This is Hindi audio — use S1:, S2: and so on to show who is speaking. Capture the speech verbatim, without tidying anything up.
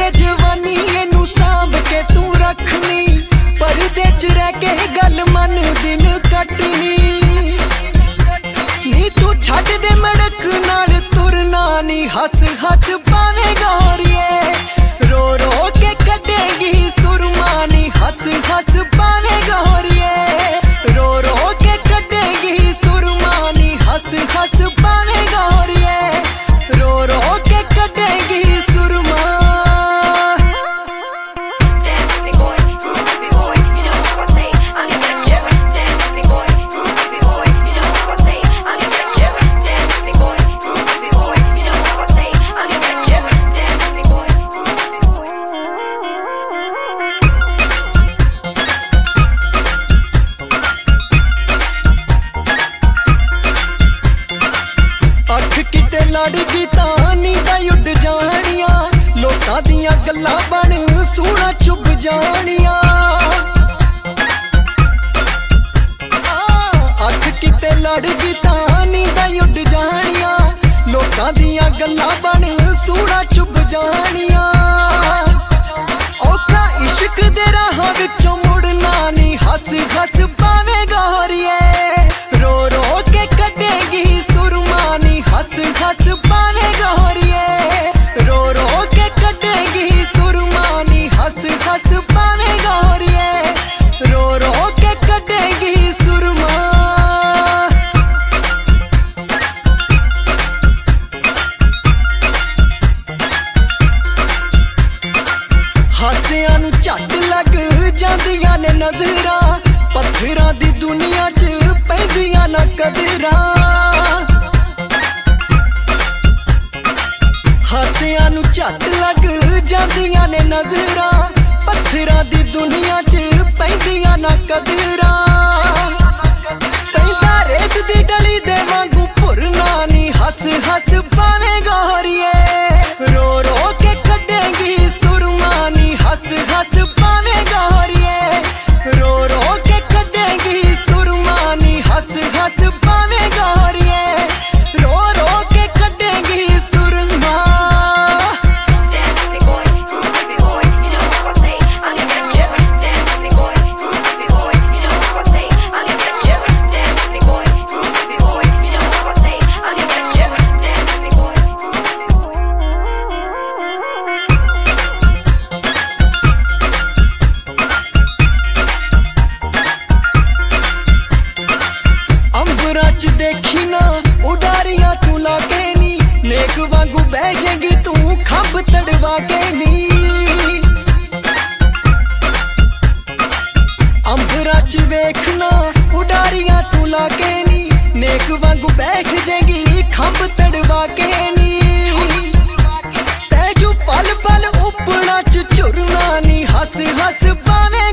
S1: के जवानी एनू सांभ के तू रखनी, परदे च रह के गल मन दिन कटनी। नी तू छड्ड दे मड़क नाल तुरना नी, हस हस पावे गोरिए रो रो के कटेगी सुरमा नी, हस हस पावे गोरिए रो रो के कटेगी सुरमा नी, हस हस पावे गोरिए रो रो के कटेगी सुरमा। लड़गी तानी दा उड जानिया, लोकां दियां गल्लां बन सूना चुभ जानिया। अख किते लड़गी तानी दा उड जानिया, लोकां दियां गल्लां बन सूना चुभ जानिया। औखा इश्क दे राहां विचों मुड़ना नी, हस हस पावे गोरिए रो रो के कटेगी सुरमा नी, हस हस पावे गोरिए रो रो के कटेगी सुरमा नी, हस हस पावे गोरिए रो रो के कटेगी सुरमा। हासियां नू झट लग जांदियां ने नजरां, पत्थरां दी दुनिया च पैंदियां ना कदरां। हासियां नू झट लग जांदियां ने नजरां, पत्थरां दी दुनिया च पैंदियां ना कदरां। पैंदा रेत दी डली दे वांगू भुरना नी, हस हस पावे गोरिए रो रो के कटेगी सुरमा नी, हस हस पावे गोरिए रो रो के कटेगी सुरमा नी, हस हस पावे गोरिए रो रो के कटेगी सुरमा। देखी ना उडारियां तू लागे नी, नेक वांगू बह जाएगी तू खंब तड़वा के नी। अंबरा च वेखना उडारियां तू लागे नी, नेक वांगू बैठ जाएगी खंब तड़वा के नी। तैजू पल पल उपना च चुरना नी, हस हस पावे